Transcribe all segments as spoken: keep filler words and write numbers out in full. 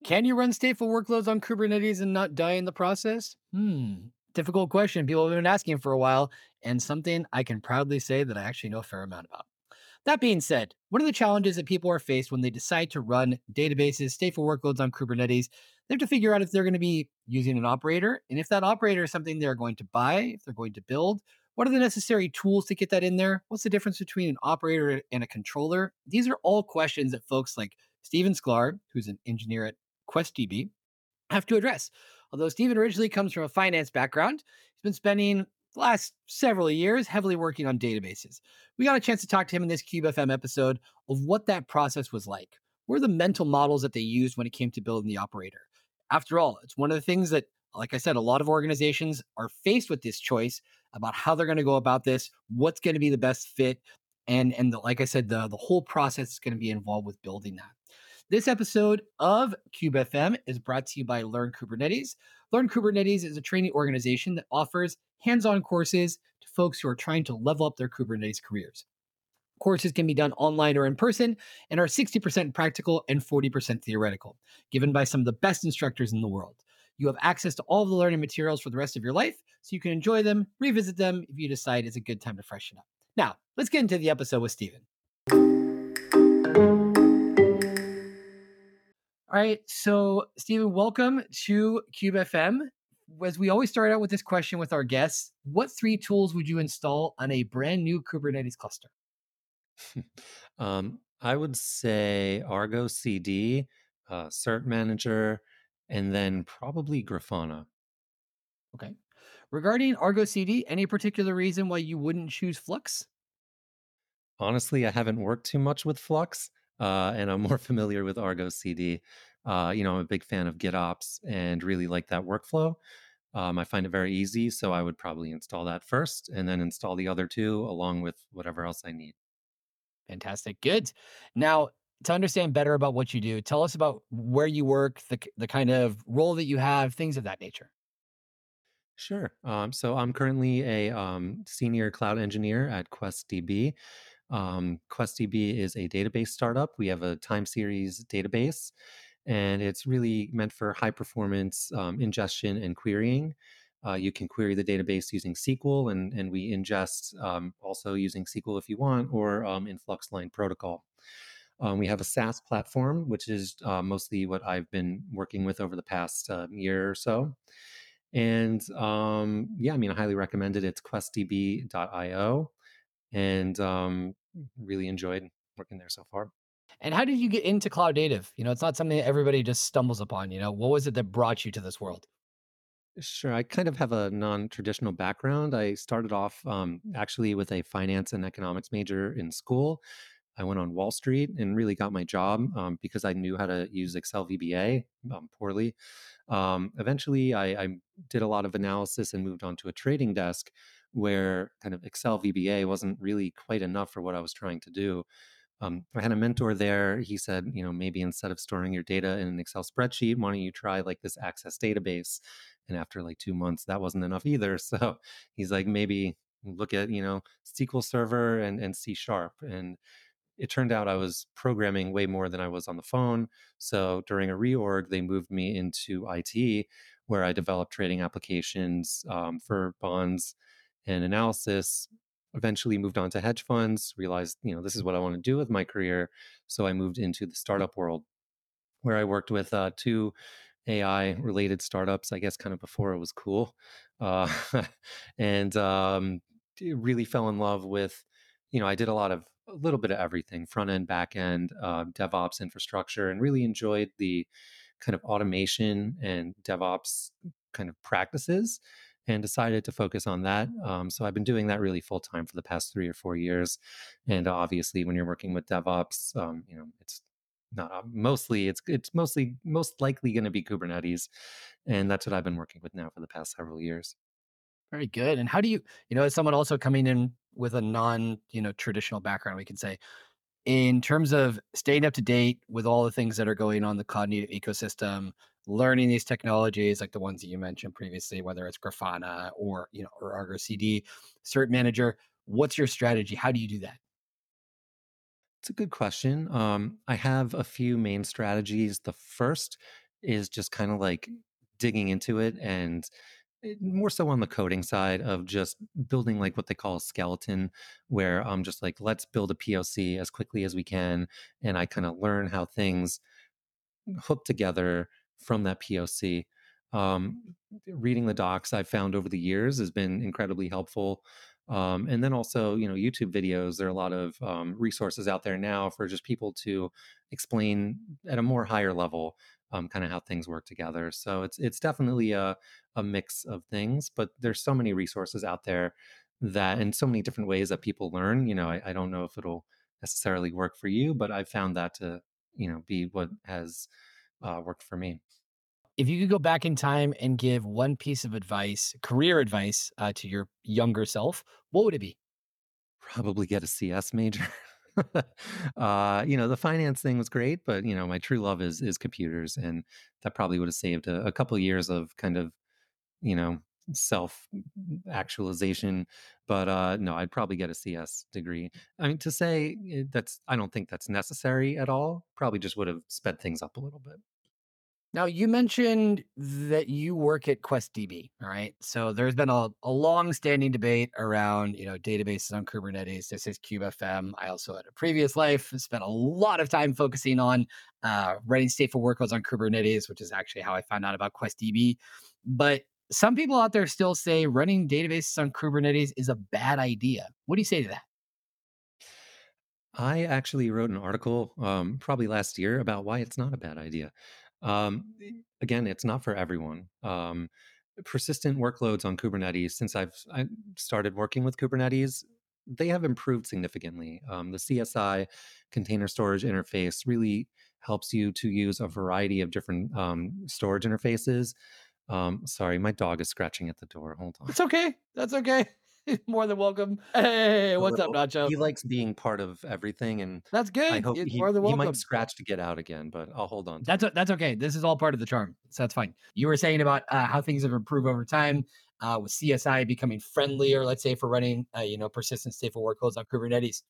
Can you run stateful workloads on Kubernetes and not die in the process? Hmm. Difficult question. People have been asking for a while, and something I can proudly say that I actually know a fair amount about. That being said, one of the challenges that people are faced when they decide to run databases, stateful workloads on Kubernetes, they have to figure out if they're going to be using an operator, and if that operator is something they're going to buy, if they're going to build. What are the necessary tools to get that in there? What's the difference between an operator and a controller? These are all questions that folks like Steven Sklar, who's an engineer at QuestDB, have to address. Although Stephen originally comes from a finance background, he's been spending the last several years heavily working on databases. We got a chance to talk to him in this CubeFM episode of what that process was like. What are the mental models that they used when it came to building the operator? After all, it's one of the things that, like I said, a lot of organizations are faced with this choice about how they're going to go about this, what's going to be the best fit, and and the, like I said, the the whole process is going to be involved with building that. This episode of CubeFM is brought to you by Learn Kubernetes. Learn Kubernetes is a training organization that offers hands-on courses to folks who are trying to level up their Kubernetes careers. Courses can be done online or in person and are sixty percent practical and forty percent theoretical, given by some of the best instructors in the world. You have access to all of the learning materials for the rest of your life, so you can enjoy them, revisit them if you decide it's a good time to freshen up. Now, let's get into the episode with Stephen. All right. So, Stephen, welcome to CubeFM. As we always start out with this question with our guests, what three tools would you install on a brand new Kubernetes cluster? Um, I would say Argo C D, uh, Cert Manager, and then probably Grafana. Okay. Regarding Argo C D, any particular reason why you wouldn't choose Flux? Honestly, I haven't worked too much with Flux, uh, and I'm more familiar with Argo C D. Uh, you know, I'm a big fan of GitOps and really like that workflow. Um, I find it very easy, so I would probably install that first and then install the other two along with whatever else I need. Fantastic. Good. Now, to understand better about what you do, tell us about where you work, the, k- the kind of role that you have, things of that nature. Sure. Um, so I'm currently a um, senior cloud engineer at QuestDB. Um, QuestDB is a database startup. We have a time series database, and it's really meant for high performance um, ingestion and querying. Uh, you can query the database using S Q L, and, and we ingest um, also using S Q L if you want, or um, in Fluxline protocol. Um, we have a SaaS platform, which is uh, mostly what I've been working with over the past uh, year or so. And um, yeah, I mean, I highly recommend it. It's questdb dot io, and um, really enjoyed working there so far. And how did you get into cloud native? You know, it's not something that everybody just stumbles upon. You know, what was it that brought you to this world? Sure, I kind of have a non-traditional background. I started off um, actually with a finance and economics major in school. I went on Wall Street and really got my job um, because I knew how to use Excel V B A um, poorly. Um, eventually, I, I did a lot of analysis and moved on to a trading desk where kind of Excel V B A wasn't really quite enough for what I was trying to do. Um, I had a mentor there. He said, you know, maybe instead of storing your data in an Excel spreadsheet, why don't you try like this Access database? And after like two months, that wasn't enough either. So he's like, maybe look at, you know, S Q L Server and, and C Sharp. And it turned out I was programming way more than I was on the phone. So during a reorg, they moved me into I T, where I developed trading applications um, for bonds and analysis. Eventually moved on to hedge funds, realized, you know, this is what I want to do with my career. So I moved into the startup world where I worked with uh, two A I related startups, I guess kind of before it was cool. Uh, and um, really fell in love with, you know, I did a lot of, a little bit of everything front end, back end, uh, DevOps infrastructure, and really enjoyed the kind of automation and DevOps kind of practices and decided to focus on that. Um, so I've been doing that really full time for the past three or four years. And obviously, when you're working with DevOps, um, you know, it's not uh, mostly it's it's mostly most likely going to be Kubernetes, and that's what I've been working with now for the past several years. Very good. And how do you, you know, as someone also coming in with a non, you know, traditional background, we can say, in terms of staying up to date with all the things that are going on in the cloud native ecosystem, learning these technologies like the ones that you mentioned previously, whether it's Grafana or, you know, or Argo C D, Cert Manager, what's your strategy? How do you do that? It's a good question. Um, I have a few main strategies. The first is just kind of like digging into it and it- more so on the coding side of just building like what they call a skeleton, where I'm just like, let's build a P O C as quickly as we can. And I kind of learn how things hook together from that P O C. Um, Reading the docs I've found over the years has been incredibly helpful. Um, and then also, you know, YouTube videos. There are a lot of um, resources out there now for just people to explain at a more higher level, um, kind of how things work together. So it's it's definitely a a mix of things, but there's so many resources out there that, and so many different ways that people learn. You know, I, I don't know if it'll necessarily work for you, but I found that to you know be what has uh, worked for me. If you could go back in time and give one piece of advice, career advice, uh, to your younger self, what would it be? Probably get a C S major. uh, you know, the finance thing was great, but you know, my true love is is computers, and that probably would have saved a, a couple years of kind of you know self actualization. But uh, no, I'd probably get a C S degree. I mean, to say eh, that's I don't think that's necessary at all. Probably just would have sped things up a little bit. Now, you mentioned that you work at QuestDB, all right? So there's been a, a long-standing debate around, you know, databases on Kubernetes. This is KubeFM. I also had a previous life, spent a lot of time focusing on uh, writing stateful workloads on Kubernetes, which is actually how I found out about QuestDB. But some people out there still say running databases on Kubernetes is a bad idea. What do you say to that? I actually wrote an article, um, probably last year, about why it's not a bad idea. Um, e- Again, it's not for everyone. Um, persistent workloads on Kubernetes, since I've I started working with Kubernetes, they have improved significantly. Um, the C S I container storage interface really helps you to use a variety of different um, storage interfaces. Um, sorry, my dog is scratching at the door. Hold on. It's okay. That's okay. More than welcome. Hey, A what's up, little Nacho? he likes being part of everything, and That's I good. hope You're he more than he might welcome. scratch to get out again, but I'll hold on to That's him. o that's okay. This is all part of the charm, so that's fine. You were saying about, uh, how things have improved over time, uh, with C S I becoming friendlier, let's say, for running, uh, you know, persistent stateful workloads on Kubernetes.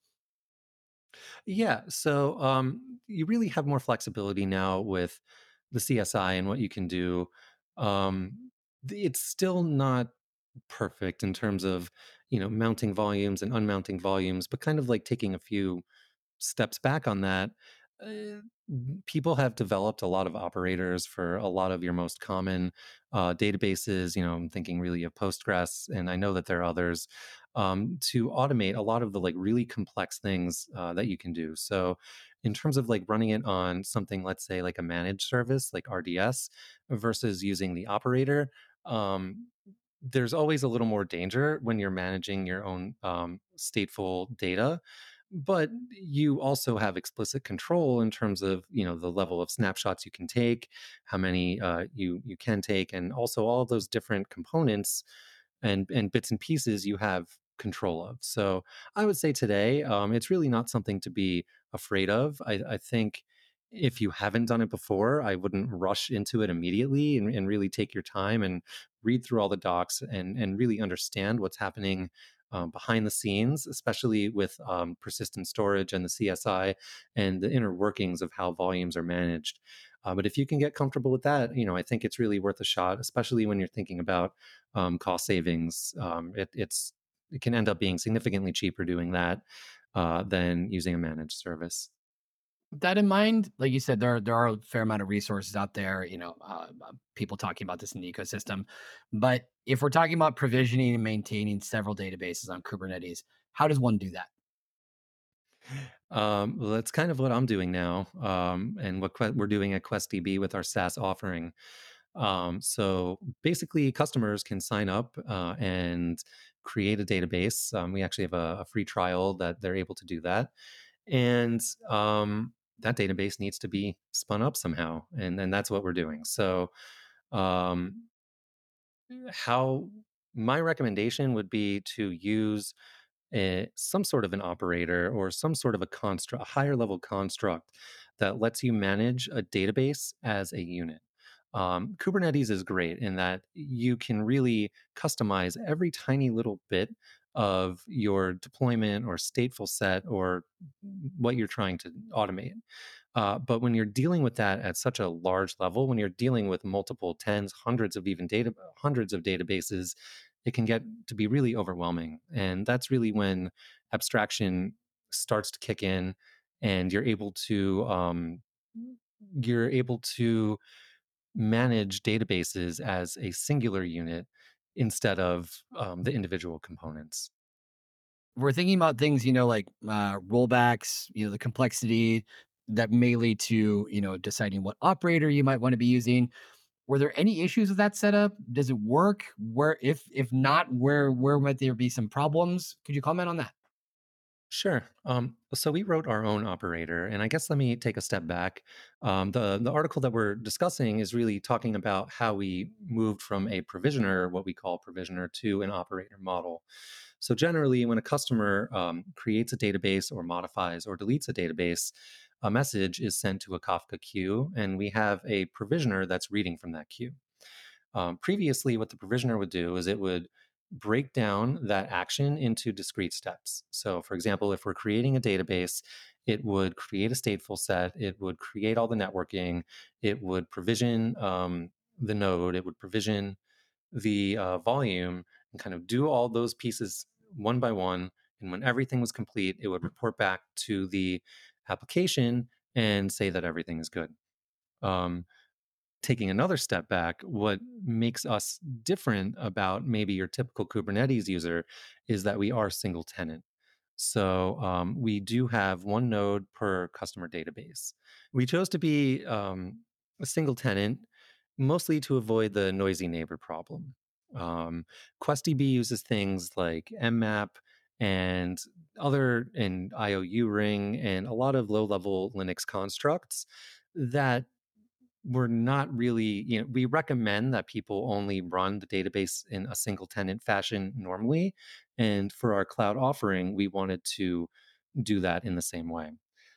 Yeah, so, um, you really have more flexibility now with the C S I and what you can do. Um, the It's still not perfect in terms of, you know, mounting volumes and unmounting volumes, but kind of like taking a few steps back on that, uh, people have developed a lot of operators for a lot of your most common uh, databases. You know, I'm thinking really of Postgres, and I know that there are others um, to automate a lot of the like really complex things uh, that you can do. So, in terms of like running it on something, let's say like a managed service like R D S versus using the operator. Um, there's always a little more danger when you're managing your own um, stateful data, but you also have explicit control in terms of you know the level of snapshots you can take, how many uh, you you can take, and also all of those different components and and bits and pieces you have control of. So I would say today, um, it's really not something to be afraid of. I, I think if you haven't done it before, I wouldn't rush into it immediately, and, and really take your time and read through all the docs and and really understand what's happening um, behind the scenes, especially with um, persistent storage and the C S I and the inner workings of how volumes are managed. Uh, but if you can get comfortable with that, you know, I think it's really worth a shot, especially when you're thinking about um, cost savings. Um, it, it's it can end up being significantly cheaper doing that uh, than using a managed service. With that in mind, like you said, there are there are a fair amount of resources out there, you know, uh, uh, people talking about this in the ecosystem. But if we're talking about provisioning and maintaining several databases on Kubernetes, how does one do that? Um, well, that's kind of what I'm doing now, um, and what que- we're doing at QuestDB with our SaaS offering. Um, so basically, customers can sign up uh, and create a database. Um, we actually have a, a free trial that they're able to do that, and um, that database needs to be spun up somehow, and and that's what we're doing. So, um, how my recommendation would be to use eh, some sort of an operator or some sort of a construct, a higher level construct that lets you manage a database as a unit. Um, Kubernetes is great in that you can really customize every tiny little bit of your deployment or stateful set or what you're trying to automate. Uh, but when you're dealing with that at such a large level, when you're dealing with multiple tens, hundreds of even data, hundreds of databases, it can get to be really overwhelming. And that's really when abstraction starts to kick in, and you're able to um, you're able to manage databases as a singular unit instead of um, the individual components. We're thinking about things, you know, like uh, rollbacks, you know, the complexity that may lead to, you know, deciding what operator you might want to be using. Were there any issues with that setup? Does it work? Where, if if not, where where might there be some problems? Could you comment on that? Sure. Um, so we wrote our own operator, and I guess let me take a step back. Um, the the article that we're discussing is really talking about how we moved from a provisioner, what we call provisioner, to an operator model. So generally, when a customer um, creates a database or modifies or deletes a database, a message is sent to a Kafka queue, and we have a provisioner that's reading from that queue. Um, previously, what the provisioner would do is it would break down that action into discrete steps. So, for example, if we're creating a database, it would create a stateful set, it would create all the networking, it would provision um, the node, it would provision the uh, volume, and kind of do all those pieces one by one. And when everything was complete, it would report back to the application and say that everything is good. Um, Taking another step back, what makes us different about maybe your typical Kubernetes user is that we are single tenant. So um, we do have one node per customer database. We chose to be um, a single tenant mostly to avoid the noisy neighbor problem. Um, QuestDB uses things like mmap and other and I O U ring and a lot of low level Linux constructs that we're not really, you know, we recommend that people only run the database in a single tenant fashion normally. And for our cloud offering, we wanted to do that in the same way.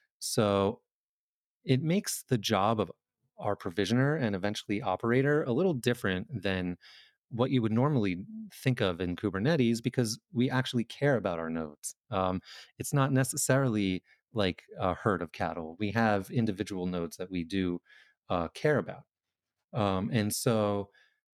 So it makes the job of our provisioner and eventually operator a little different than what you would normally think of in Kubernetes because we actually care about our nodes. Um, it's not necessarily like a herd of cattle. We have individual nodes that we do uh, care about. Um, and so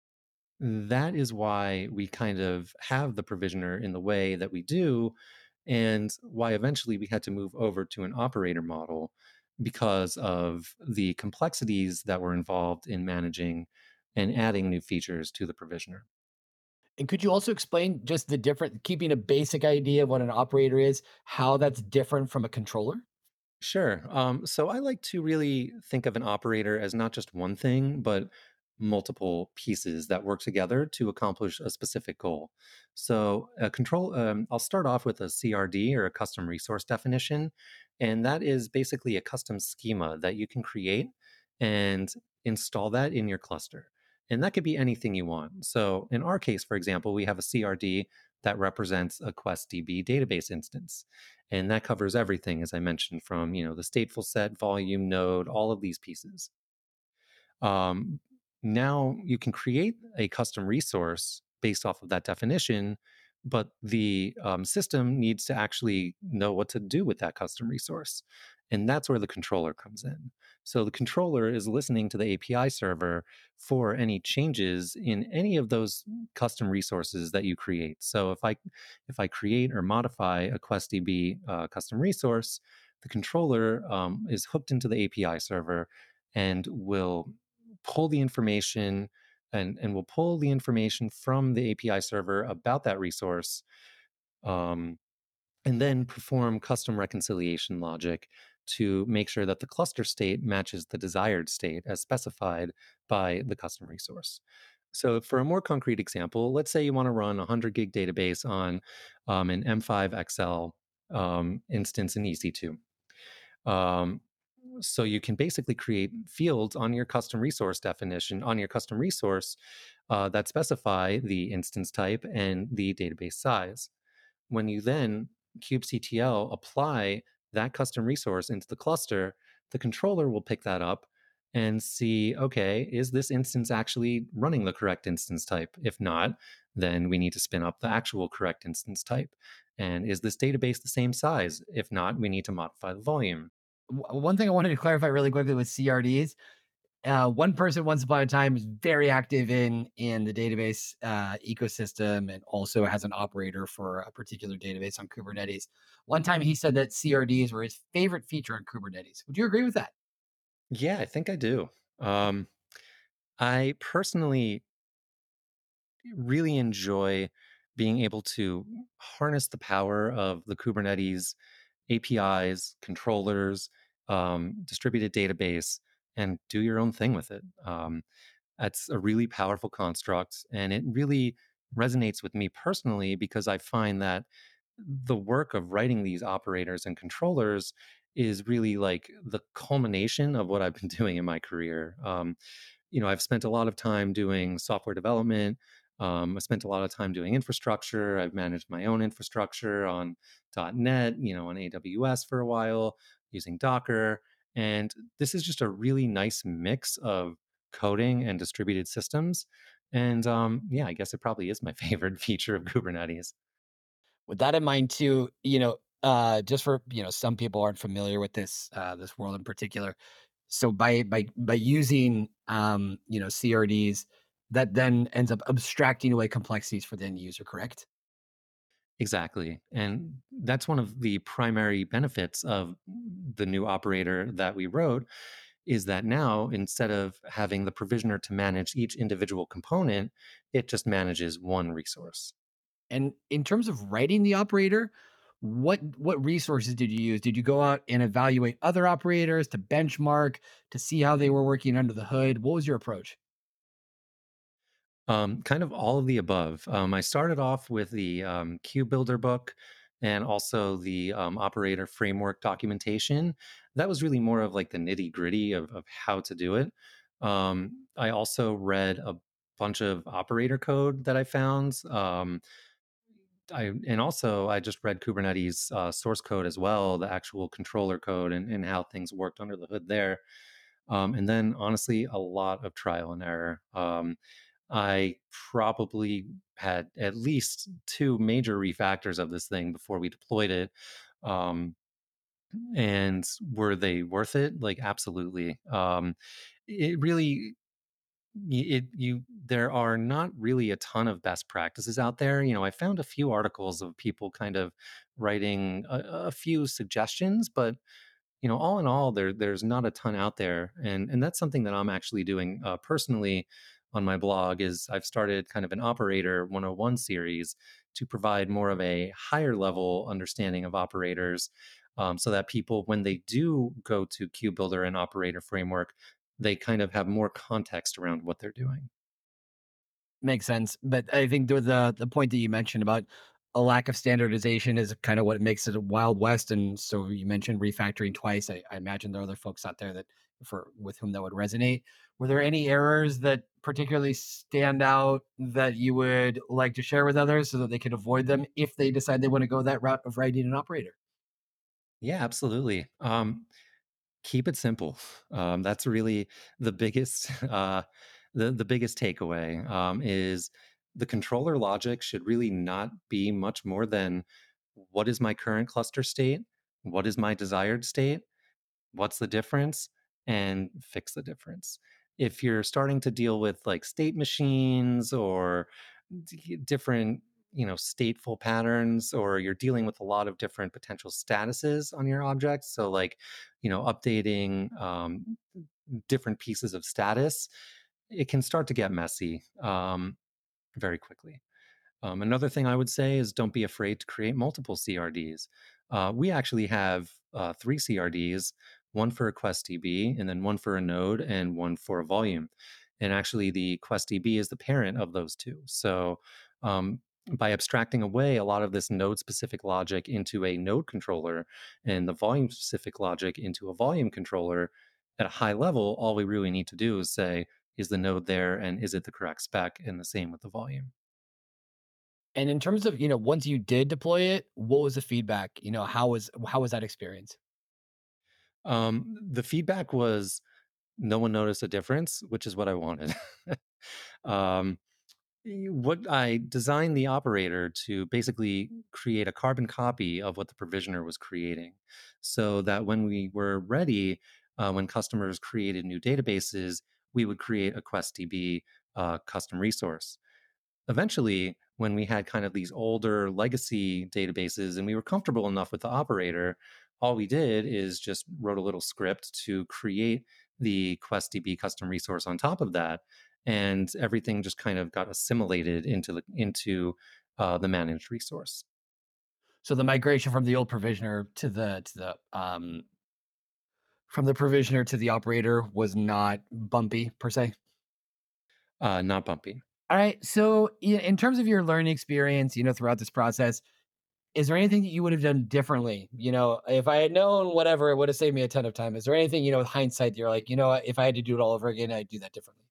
that is why we kind of have the provisioner in the way that we do, and why eventually we had to move over to an operator model because of the complexities that were involved in managing and adding new features to the provisioner. And could you also explain just the different, keeping a basic idea of what an operator is, how that's different from a controller? Sure. Um, so I like to really think of an operator as not just one thing, but multiple pieces that work together to accomplish a specific goal. So, a control, um, I'll start off with a C R D or a custom resource definition. And that is basically a custom schema that you can create and install that in your cluster. And that could be anything you want. So, in our case, for example, we have a C R D that represents a QuestDB database instance. And that covers everything, as I mentioned, from you know the stateful set, volume, node, all of these pieces. Um, Now you can create a custom resource based off of that definition, but the um, system needs to actually know what to do with that custom resource. And that's where the controller comes in. So the controller is listening to the A P I server for any changes in any of those custom resources that you create. So if I if I create or modify a QuestDB uh, custom resource, the controller um, is hooked into the A P I server and will pull the information and and we'll pull the information from the A P I server about that resource, um, and then perform custom reconciliation logic to make sure that the cluster state matches the desired state as specified by the custom resource. So, for a more concrete example, let's say you want to run a one hundred gig database on um, an M five X L um, instance in E C two. Um, so you can basically create fields on your custom resource definition, on your custom resource uh, that specify the instance type and the database size. When you then kubectl apply that custom resource into the cluster, the controller will pick that up and see, okay, is this instance actually running the correct instance type? If not, then we need to spin up the actual correct instance type. And is this database the same size? If not, we need to modify the volume. w- one thing I wanted to clarify really quickly with C R Ds. Uh, one person once upon a time was very active in in the database uh, ecosystem and also has an operator for a particular database on Kubernetes. One time he said that C R Ds were his favorite feature on Kubernetes. Would you agree with that? Yeah, I think I do. Um, I personally really enjoy being able to harness the power of the Kubernetes A P Is, controllers, um, distributed database, and do your own thing with it. Um, that's a really powerful construct, and it really resonates with me personally because I find that the work of writing these operators and controllers is really like the culmination of what I've been doing in my career. Um, you know, I've spent a lot of time doing software development. Um, I spent a lot of time doing infrastructure. I've managed my own infrastructure on .NET, you know, on A W S for a while, using Docker. And this is just a really nice mix of coding and distributed systems. And um, yeah, I guess it probably is my favorite feature of Kubernetes. With that in mind, too, you know, uh, just for you know, some people aren't familiar with this uh, this world in particular. So by by by using um, you know C R Ds, that then ends up abstracting away complexities for the end user. Correct? Exactly. And that's one of the primary benefits of the new operator that we wrote is that now instead of having the provisioner to manage each individual component, it just manages one resource. And in terms of writing the operator, what what resources did you use? Did you go out and evaluate other operators to benchmark to see how they were working under the hood? What was your approach? Um, kind of all of the above. Um, I started off with the um, Q Builder book and also the um, operator framework documentation. That was really more of like the nitty gritty of, of how to do it. Um, I also read a bunch of operator code that I found. Um, I and also I just read Kubernetes uh, source code as well, the actual controller code and, and how things worked under the hood there. Um, and then honestly, a lot of trial and error. Um, I probably had at least two major refactors of this thing before we deployed it. Um, and were they worth it? Like, absolutely. Um, it really, y- it you there are not really a ton of best practices out there. You know, I found a few articles of people kind of writing a, a few suggestions, but you know, all in all, there there's not a ton out there, and and that's something that I'm actually doing uh, personally on my blog. Is I've started kind of an Operator one oh one series to provide more of a higher level understanding of operators, um, so that people, when they do go to KubeBuilder and Operator Framework, they kind of have more context around what they're doing. Makes sense, but I think the the the point that you mentioned about a lack of standardization is kind of what makes it a wild west. And so you mentioned refactoring twice. I, I imagine there are other folks out there that for with whom that would resonate. Were there any errors that particularly stand out that you would like to share with others so that they could avoid them if they decide they want to go that route of writing an operator? Yeah, absolutely. Um, keep it simple. Um, that's really the biggest uh, the the biggest takeaway um, is the controller logic should really not be much more than what is my current cluster state, what is my desired state, what's the difference, and fix the difference. If you're starting to deal with like state machines or d- different you know stateful patterns, or you're dealing with a lot of different potential statuses on your objects, so like you know updating um, different pieces of status, it can start to get messy um, very quickly. Um, another thing I would say is don't be afraid to create multiple C R Ds. Uh, we actually have uh, three C R Ds, one for a Quest D B, and then one for a node, and one for a volume. And actually, the Quest D B is the parent of those two. So, um, by abstracting away a lot of this node specific logic into a node controller and the volume specific logic into a volume controller at a high level, all we really need to do is say, is the node there and is it the correct spec? And the same with the volume. And in terms of, you know, once you did deploy it, what was the feedback? You know, how was how was that experience? Um, the feedback was no one noticed a difference, which is what I wanted. um, Y- What I designed the operator to basically create a carbon copy of what the provisioner was creating, so that when we were ready, uh, when customers created new databases, we would create a QuestDB uh, custom resource. Eventually, when we had kind of these older legacy databases and we were comfortable enough with the operator, all we did is just wrote a little script to create the QuestDB custom resource on top of that, and everything just kind of got assimilated into the into uh, the managed resource. So the migration from the old provisioner to the to the um from the provisioner to the operator was not bumpy per se. Uh, not bumpy. All right. So i- in terms of your learning experience, you know, throughout this process, is there anything that you would have done differently? You know, if I had known whatever, it would have saved me a ton of time. Is there anything, you know, with hindsight, that you're like, you know what, if I had to do it all over again, I'd do that differently?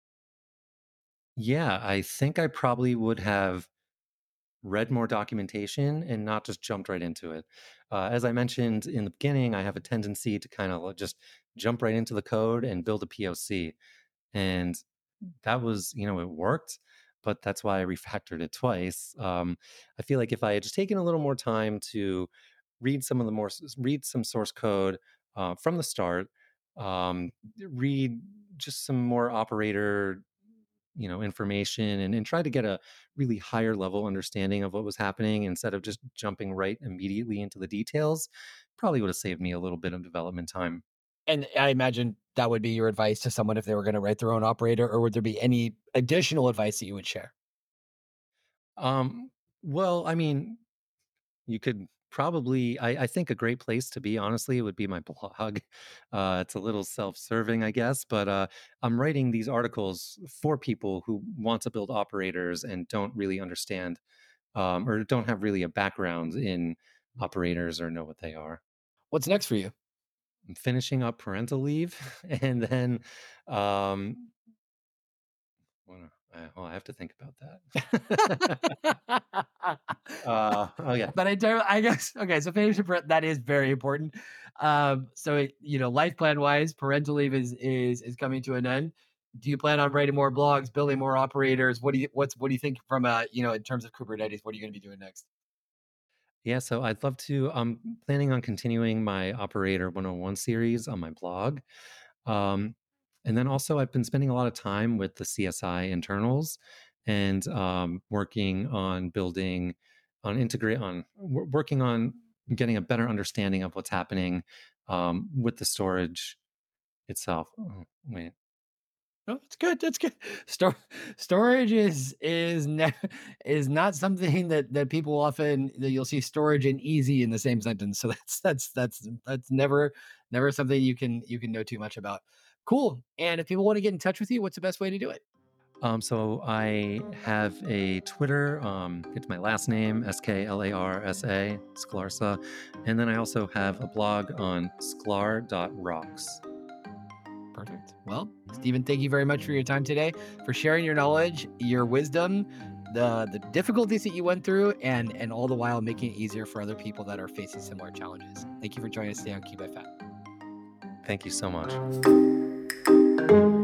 Yeah, I think I probably would have read more documentation and not just jumped right into it. Uh, as I mentioned in the beginning, I have a tendency to kind of just jump right into the code and build a P O C. And that was, you know, it worked, but that's why I refactored it twice. Um, I feel like if I had just taken a little more time to read some of the more, read some source code uh, from the start, um, read just some more operator you know information and, and try to get a really higher level understanding of what was happening instead of just jumping right immediately into the details, probably would have saved me a little bit of development time. And I imagine that would be your advice to someone if they were going to write their own operator, or would there be any additional advice that you would share? um well, I mean, you could probably I, I think a great place to be, honestly, would be my blog. Uh, it's a little self-serving, I guess, but uh, I'm writing these articles for people who want to build operators and don't really understand, um, or don't have really a background in operators or know what they are. What's next for you? I'm finishing up parental leave, and then, um, well, I, well, I have to think about that. uh, oh yeah. But I don't. I guess okay. So finish your that is very important. Um, so it, you know, life plan wise, parental leave is is is coming to an end. Do you plan on writing more blogs, building more operators? What do you what's what do you think from a you know in terms of Kubernetes? What are you going to be doing next? Yeah, so I'd love to. I'm planning on continuing my Operator one oh one series on my blog. Um, and then also, I've been spending a lot of time with the C S I internals and um, working on building, on integrate, on w- working on getting a better understanding of what's happening um, with the storage itself. Oh, wait. Oh, that's good. That's good. Stor- storage is is ne- is not something that that people often that you'll see storage and easy in the same sentence. So that's that's that's that's never never something you can you can know too much about. Cool. And if people want to get in touch with you, what's the best way to do it? Um, so I have a Twitter. Um, it's my last name, S K L A R S A, Sklarsa. And then I also have a blog on sklar dot rocks. Perfect. Well, Stephen, thank you very much for your time today, for sharing your knowledge, your wisdom, the the difficulties that you went through, and and all the while making it easier for other people that are facing similar challenges. Thank you for joining us today on Keep It Fat. Thank you so much.